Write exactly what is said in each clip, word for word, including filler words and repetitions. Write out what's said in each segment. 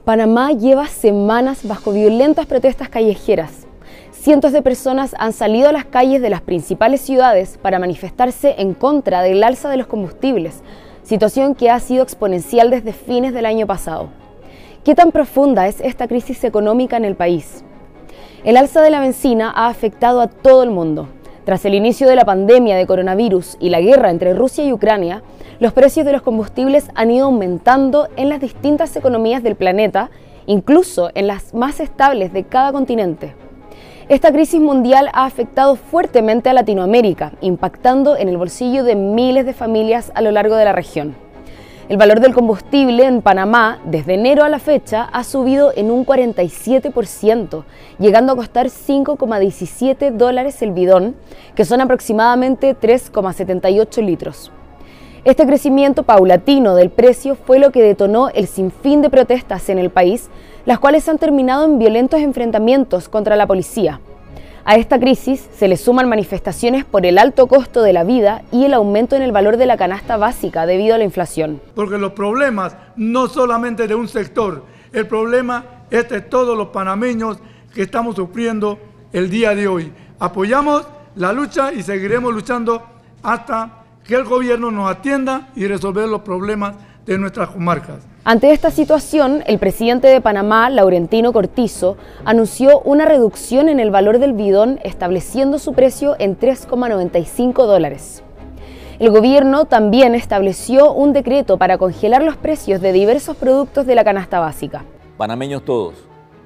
Panamá lleva semanas bajo violentas protestas callejeras. Cientos de personas han salido a las calles de las principales ciudades para manifestarse en contra del alza de los combustibles, situación que ha sido exponencial desde fines del año pasado. ¿Qué tan profunda es esta crisis económica en el país? El alza de la benzina ha afectado a todo el mundo. Tras el inicio de la pandemia de coronavirus y la guerra entre Rusia y Ucrania, los precios de los combustibles han ido aumentando en las distintas economías del planeta, incluso en las más estables de cada continente. Esta crisis mundial ha afectado fuertemente a Latinoamérica, impactando en el bolsillo de miles de familias a lo largo de la región. El valor del combustible en Panamá, desde enero a la fecha, ha subido en un cuarenta y siete por ciento, llegando a costar cinco coma diecisiete dólares el bidón, que son aproximadamente tres coma setenta y ocho litros. Este crecimiento paulatino del precio fue lo que detonó el sinfín de protestas en el país, las cuales han terminado en violentos enfrentamientos contra la policía. A esta crisis se le suman manifestaciones por el alto costo de la vida y el aumento en el valor de la canasta básica debido a la inflación. Porque los problemas no solamente de un sector, el problema es de todos los panameños que estamos sufriendo el día de hoy. Apoyamos la lucha y seguiremos luchando hasta que el gobierno nos atienda y resolver los problemas de nuestras comarcas. Ante esta situación, el presidente de Panamá, Laurentino Cortizo, anunció una reducción en el valor del bidón, estableciendo su precio en tres coma noventa y cinco dólares. El gobierno también estableció un decreto para congelar los precios de diversos productos de la canasta básica. Panameños todos,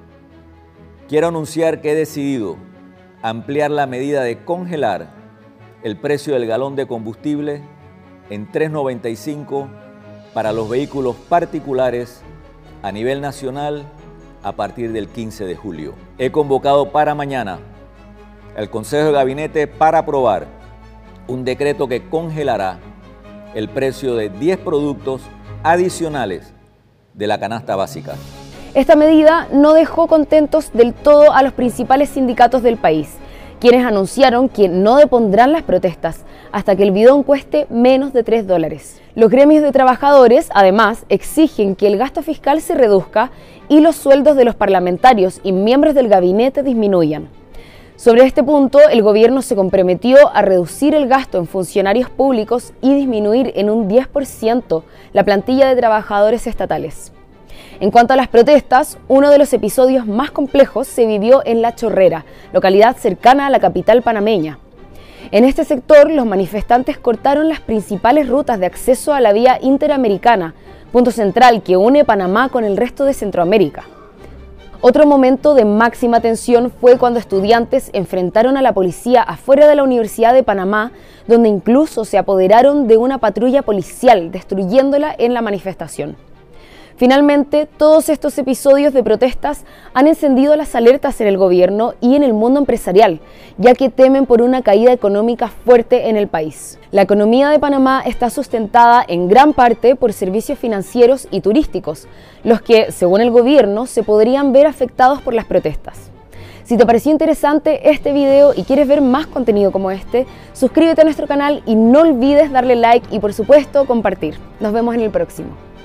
quiero anunciar que he decidido ampliar la medida de congelar el precio del galón de combustible en tres noventa y cinco para los vehículos particulares a nivel nacional a partir del quince de julio. He convocado para mañana el Consejo de Gabinete para aprobar un decreto que congelará el precio de diez productos adicionales de la canasta básica. Esta medida no dejó contentos del todo a los principales sindicatos del país, quienes anunciaron que no depondrán las protestas hasta que el bidón cueste menos de tres dólares. Los gremios de trabajadores, además, exigen que el gasto fiscal se reduzca y los sueldos de los parlamentarios y miembros del gabinete disminuyan. Sobre este punto, el gobierno se comprometió a reducir el gasto en funcionarios públicos y disminuir en un diez por ciento la plantilla de trabajadores estatales. En cuanto a las protestas, uno de los episodios más complejos se vivió en La Chorrera, localidad cercana a la capital panameña. En este sector, los manifestantes cortaron las principales rutas de acceso a la vía interamericana, punto central que une Panamá con el resto de Centroamérica. Otro momento de máxima tensión fue cuando estudiantes enfrentaron a la policía afuera de la Universidad de Panamá, donde incluso se apoderaron de una patrulla policial, destruyéndola en la manifestación. Finalmente, todos estos episodios de protestas han encendido las alertas en el gobierno y en el mundo empresarial, ya que temen por una caída económica fuerte en el país. La economía de Panamá está sustentada en gran parte por servicios financieros y turísticos, los que, según el gobierno, se podrían ver afectados por las protestas. Si te pareció interesante este video y quieres ver más contenido como este, suscríbete a nuestro canal y no olvides darle like y, por supuesto, compartir. Nos vemos en el próximo.